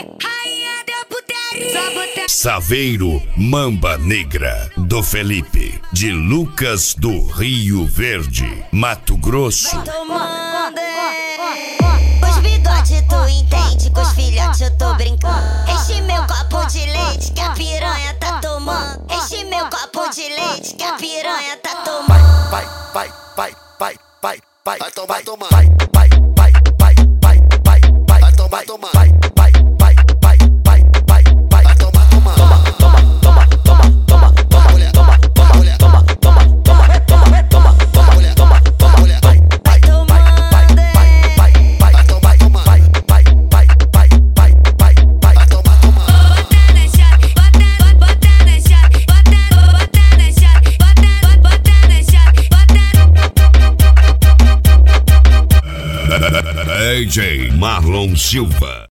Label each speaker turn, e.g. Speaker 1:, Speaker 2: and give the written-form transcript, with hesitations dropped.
Speaker 1: rainha da putaria.
Speaker 2: Saveiro Mamba Negra, do Felipe, de Lucas do Rio Verde, Mato Grosso.
Speaker 1: Os bigode tu entende, com os filhotes eu tô brincando. Enche meu copo de leite que a piranha tá tomando. Enche meu copo de leite que a piranha tá tomando.
Speaker 3: Vai tomar, tomar. Vai tomar, tomar.
Speaker 2: DJ Marlon Silva.